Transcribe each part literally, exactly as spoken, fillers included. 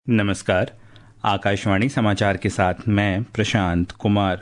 नमस्कार। आकाशवाणी समाचार के साथ मैं प्रशांत कुमार।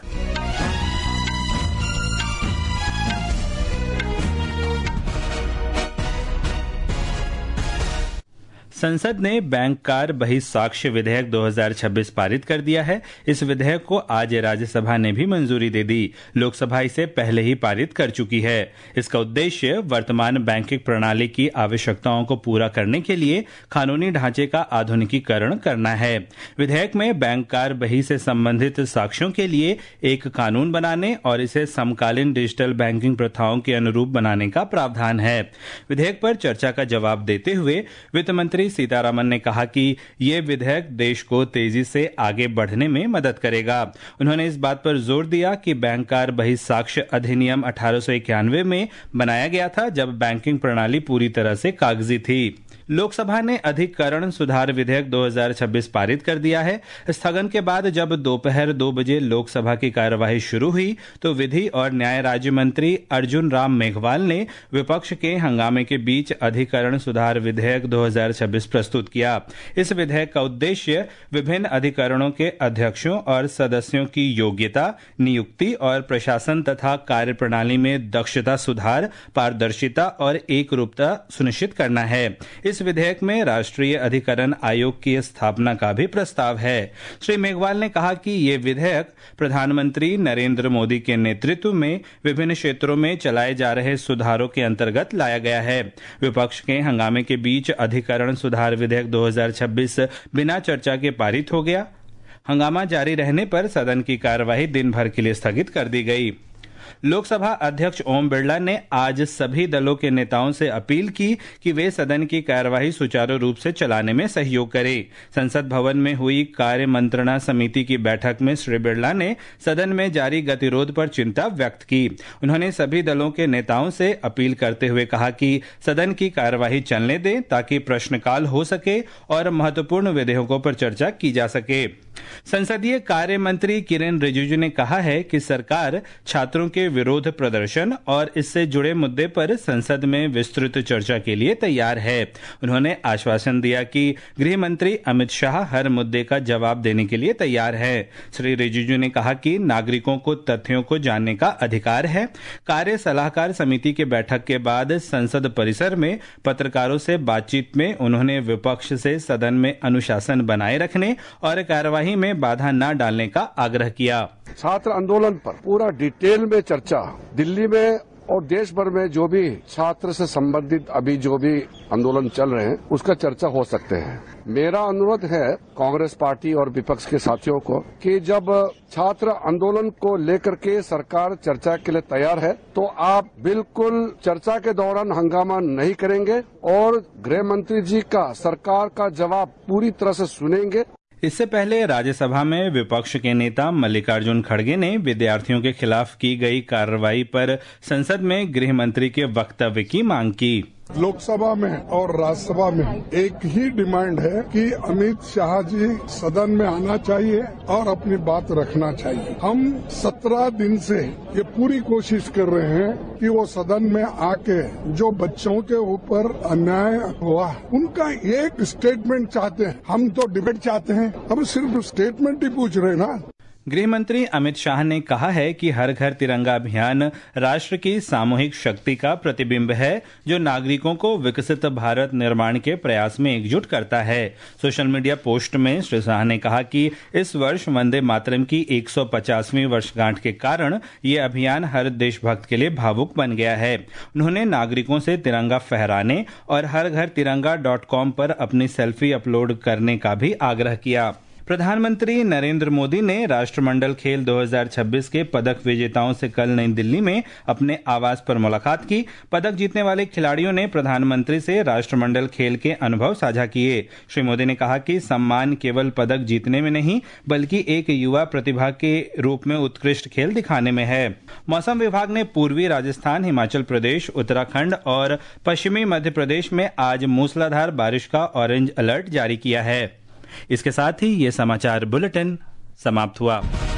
संसद ने बैंक कार बहिस्साक्ष्य विधेयक दो हज़ार छब्बीस पारित कर दिया है। इस विधेयक को आज राज्यसभा ने भी मंजूरी दे दी। लोकसभा इसे पहले ही पारित कर चुकी है। इसका उद्देश्य वर्तमान बैंकिंग प्रणाली की आवश्यकताओं को पूरा करने के लिए कानूनी ढांचे का आधुनिकीकरण करना है। विधेयक में बैंक कार बही से संबंधित साक्ष्यों के लिए एक कानून बनाने और इसे समकालीन डिजिटल बैंकिंग प्रथाओं के अनुरूप बनाने का प्रावधान है। विधेयक पर चर्चा का जवाब देते हुए वित्त मंत्री सीतारामन ने कहा कि ये विधेयक देश को तेजी से आगे बढ़ने में मदद करेगा। उन्होंने इस बात पर जोर दिया कि बैंक कार बहिस्साक्ष्य अधिनियम अठारह सौ इक्यानवे में बनाया गया था, जब बैंकिंग प्रणाली पूरी तरह से कागजी थी। लोकसभा ने अधिकरण सुधार विधेयक दो हज़ार छब्बीस पारित कर दिया है। स्थगन के बाद जब दोपहर दो बजे लोकसभा की कार्यवाही शुरू हुई तो विधि और न्याय राज्य मंत्री अर्जुन राम मेघवाल ने विपक्ष के हंगामे के बीच अधिकरण सुधार विधेयक दो हज़ार छब्बीस प्रस्तुत किया। इस विधेयक का उद्देश्य विभिन्न अधिकरणों के अध्यक्षों और सदस्यों की योग्यता, नियुक्ति और प्रशासन तथा कार्यप्रणाली में दक्षता सुधार, पारदर्शिता और एकरूपता सुनिश्चित करना है। इस विधेयक में राष्ट्रीय अधिकरण आयोग की स्थापना का भी प्रस्ताव है। श्री मेघवाल ने कहा कि ये विधेयक प्रधानमंत्री नरेंद्र मोदी के नेतृत्व में विभिन्न क्षेत्रों में चलाए जा रहे सुधारों के अंतर्गत लाया गया है। विपक्ष के हंगामे के बीच अधिकरण सुधार विधेयक दो हज़ार छब्बीस बिना चर्चा के पारित हो गया। हंगामा जारी रहने पर सदन की कार्यवाही दिन भर के लिए स्थगित कर दी गई। लोकसभा अध्यक्ष ओम बिरला ने आज सभी दलों के नेताओं से अपील की कि वे सदन की कार्यवाही सुचारू रूप से चलाने में सहयोग करें। संसद भवन में हुई कार्य मंत्रणा समिति की बैठक में श्री बिरला ने सदन में जारी गतिरोध पर चिंता व्यक्त की। उन्होंने सभी दलों के नेताओं से अपील करते हुए कहा कि सदन की कार्यवाही चलने दें ताकि प्रश्नकाल हो सके और महत्वपूर्ण विधेयकों पर चर्चा की जा सके। संसदीय कार्य मंत्री किरेन रिजिजू ने कहा है कि सरकार छात्रों के विरोध प्रदर्शन और इससे जुड़े मुद्दे पर संसद में विस्तृत चर्चा के लिए तैयार है। उन्होंने आश्वासन दिया कि गृह मंत्री अमित शाह हर मुद्दे का जवाब देने के लिए तैयार है। श्री रिजिजू ने कहा कि नागरिकों को तथ्यों को जानने का अधिकार है। कार्य सलाहकार समिति की बैठक के बाद संसद परिसर में पत्रकारों से बातचीत में उन्होंने विपक्ष से सदन में अनुशासन बनाए रखने और कार्यवाही में बाधा न डालने का आग्रह किया। छात्र आंदोलन पर पूरा डिटेल में चर्चा दिल्ली में और देश भर में जो भी छात्र से संबंधित अभी जो भी आंदोलन चल रहे हैं उसका चर्चा हो सकते हैं। मेरा अनुरोध है कांग्रेस पार्टी और विपक्ष के साथियों को कि जब छात्र आंदोलन को लेकर के सरकार चर्चा के लिए तैयार है तो आप बिल्कुल चर्चा के दौरान हंगामा नहीं करेंगे और गृह मंत्री जी का सरकार का जवाब पूरी तरह से सुनेंगे। इससे पहले राज्यसभा में विपक्ष के नेता मल्लिकार्जुन खड़गे ने विद्यार्थियों के खिलाफ की गई कार्रवाई पर संसद में गृह मंत्री के वक्तव्य की मांग की। लोकसभा में और राज्यसभा में एक ही डिमांड है कि अमित शाह जी सदन में आना चाहिए और अपनी बात रखना चाहिए। हम सत्रह दिन से ये पूरी कोशिश कर रहे हैं कि वो सदन में आके जो बच्चों के ऊपर अन्याय हुआ उनका एक स्टेटमेंट चाहते हैं। हम तो डिबेट चाहते हैं, अब सिर्फ स्टेटमेंट ही पूछ रहे हैं ना। गृह मंत्री अमित शाह ने कहा है कि हर घर तिरंगा अभियान राष्ट्र की सामूहिक शक्ति का प्रतिबिंब है जो नागरिकों को विकसित भारत निर्माण के प्रयास में एकजुट करता है। सोशल मीडिया पोस्ट में श्री शाह ने कहा कि इस वर्ष वंदे मातरम की एक सौ पचासवीं वर्षगांठ के कारण ये अभियान हर देशभक्त के लिए भावुक बन गया है। उन्होंने नागरिकों से तिरंगा फहराने और हर घर तिरंगा डॉट कॉम पर अपनी सेल्फी अपलोड करने का भी आग्रह किया। प्रधानमंत्री नरेंद्र मोदी ने राष्ट्रमंडल खेल दो हज़ार छब्बीस के पदक विजेताओं से कल नई दिल्ली में अपने आवास पर मुलाकात की। पदक जीतने वाले खिलाड़ियों ने प्रधानमंत्री से राष्ट्रमंडल खेल के अनुभव साझा किए। श्री मोदी ने कहा कि सम्मान केवल पदक जीतने में नहीं बल्कि एक युवा प्रतिभा के रूप में उत्कृष्ट खेल दिखाने में है। मौसम विभाग ने पूर्वी राजस्थान, हिमाचल प्रदेश, उत्तराखंड और पश्चिमी मध्य प्रदेश में आज मूसलाधार बारिश का ऑरेंज अलर्ट जारी किया है। इसके साथ ही ये समाचार बुलेटिन समाप्त हुआ।